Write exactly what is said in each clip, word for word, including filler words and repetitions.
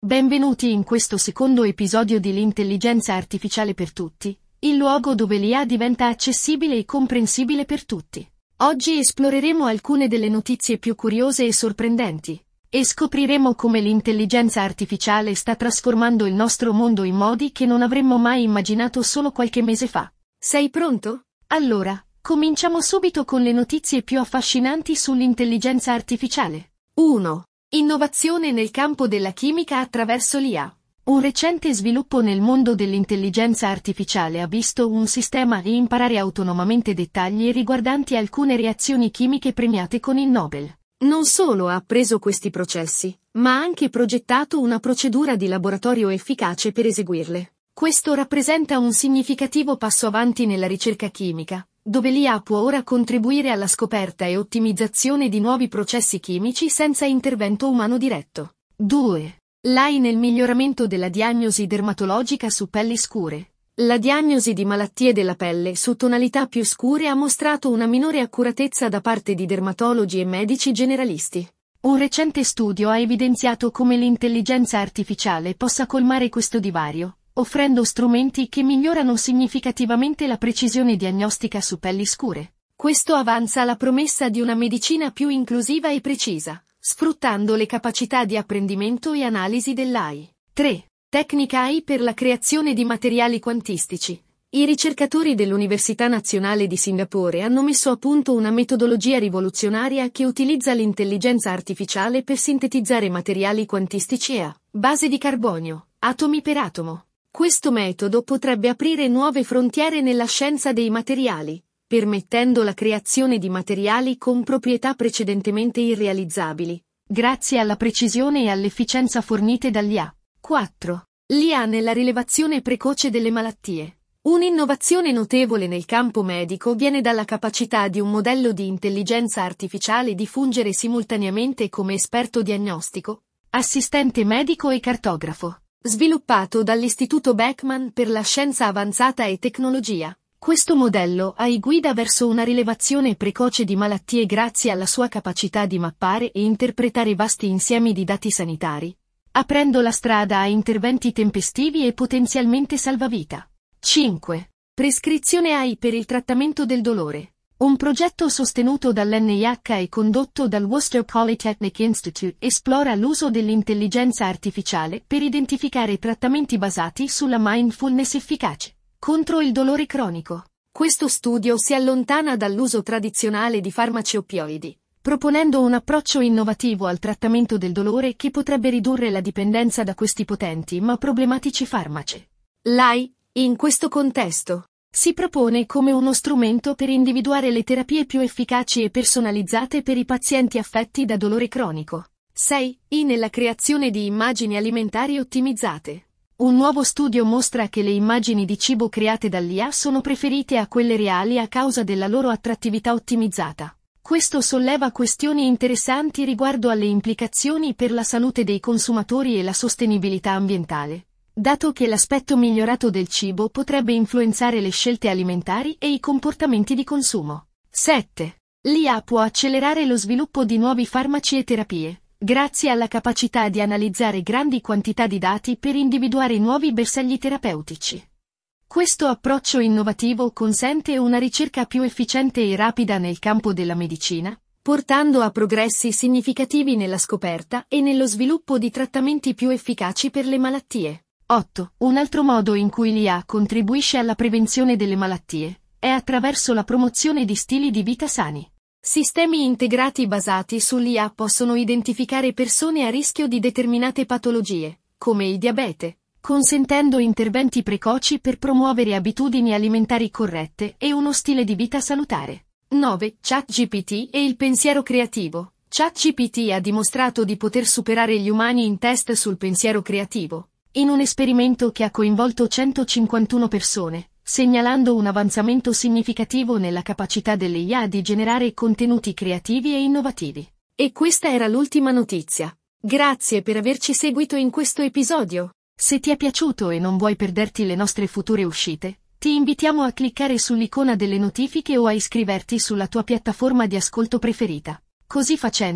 Benvenuti in questo secondo episodio di L'intelligenza artificiale per tutti, il luogo dove l'I A diventa accessibile e comprensibile per tutti. Oggi esploreremo alcune delle notizie più curiose e sorprendenti, e scopriremo come l'intelligenza artificiale sta trasformando il nostro mondo in modi che non avremmo mai immaginato solo qualche mese fa. Sei pronto? Allora, cominciamo subito con le notizie più affascinanti sull'intelligenza artificiale. uno. Innovazione nel campo della chimica attraverso l'I A. Un recente sviluppo nel mondo dell'intelligenza artificiale ha visto un sistema imparare autonomamente dettagli riguardanti alcune reazioni chimiche premiate con il Nobel. Non solo ha appreso questi processi, ma ha anche progettato una procedura di laboratorio efficace per eseguirle. Questo rappresenta un significativo passo avanti nella ricerca chimica, dove l'I A può ora contribuire alla scoperta e ottimizzazione di nuovi processi chimici senza intervento umano diretto. due. L'A I nel miglioramento della diagnosi dermatologica su pelli scure. La diagnosi di malattie della pelle su tonalità più scure ha mostrato una minore accuratezza da parte di dermatologi e medici generalisti. Un recente studio ha evidenziato come l'intelligenza artificiale possa colmare questo divario, offrendo strumenti che migliorano significativamente la precisione diagnostica su pelli scure. Questo avanza la promessa di una medicina più inclusiva e precisa, sfruttando le capacità di apprendimento e analisi dell'A I. tre. Tecnica A I per la creazione di materiali quantistici. I ricercatori dell'Università Nazionale di Singapore hanno messo a punto una metodologia rivoluzionaria che utilizza l'intelligenza artificiale per sintetizzare materiali quantistici a base di carbonio, atomi per atomo. Questo metodo potrebbe aprire nuove frontiere nella scienza dei materiali, permettendo la creazione di materiali con proprietà precedentemente irrealizzabili, grazie alla precisione e all'efficienza fornite dall'I A. quattro. L'I A nella rilevazione precoce delle malattie. Un'innovazione notevole nel campo medico viene dalla capacità di un modello di intelligenza artificiale di fungere simultaneamente come esperto diagnostico, assistente medico e cartografo. Sviluppato dall'Istituto Beckman per la scienza avanzata e tecnologia, questo modello A I guida verso una rilevazione precoce di malattie grazie alla sua capacità di mappare e interpretare vasti insiemi di dati sanitari, aprendo la strada a interventi tempestivi e potenzialmente salvavita. cinque. Prescrizione A I per il trattamento del dolore. Un progetto sostenuto dall'N I H e condotto dal Worcester Polytechnic Institute esplora l'uso dell'intelligenza artificiale per identificare trattamenti basati sulla mindfulness efficace contro il dolore cronico. Questo studio si allontana dall'uso tradizionale di farmaci oppioidi, proponendo un approccio innovativo al trattamento del dolore che potrebbe ridurre la dipendenza da questi potenti ma problematici farmaci. L'A I, in questo contesto, si propone come uno strumento per individuare le terapie più efficaci e personalizzate per i pazienti affetti da dolore cronico. sei. I nella creazione di immagini alimentari ottimizzate. Un nuovo studio mostra che le immagini di cibo create dall'I A sono preferite a quelle reali a causa della loro attrattività ottimizzata. Questo solleva questioni interessanti riguardo alle implicazioni per la salute dei consumatori e la sostenibilità ambientale, dato che l'aspetto migliorato del cibo potrebbe influenzare le scelte alimentari e i comportamenti di consumo. sette. L'I A può accelerare lo sviluppo di nuovi farmaci e terapie, grazie alla capacità di analizzare grandi quantità di dati per individuare nuovi bersagli terapeutici. Questo approccio innovativo consente una ricerca più efficiente e rapida nel campo della medicina, portando a progressi significativi nella scoperta e nello sviluppo di trattamenti più efficaci per le malattie. otto. Un altro modo in cui l'I A contribuisce alla prevenzione delle malattie è attraverso la promozione di stili di vita sani. Sistemi integrati basati sull'I A possono identificare persone a rischio di determinate patologie, come il diabete, consentendo interventi precoci per promuovere abitudini alimentari corrette e uno stile di vita salutare. nove. ChatGPT e il pensiero creativo. ChatGPT ha dimostrato di poter superare gli umani in test sul pensiero creativo, in un esperimento che ha coinvolto centocinquantuno persone, segnalando un avanzamento significativo nella capacità delle I A di generare contenuti creativi e innovativi. E questa era l'ultima notizia. Grazie per averci seguito in questo episodio. Se ti è piaciuto e non vuoi perderti le nostre future uscite, ti invitiamo a cliccare sull'icona delle notifiche o a iscriverti sulla tua piattaforma di ascolto preferita. Così facendo,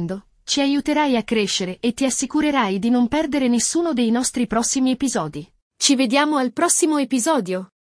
Ci aiuterai a crescere e ti assicurerai di non perdere nessuno dei nostri prossimi episodi. Ci vediamo al prossimo episodio!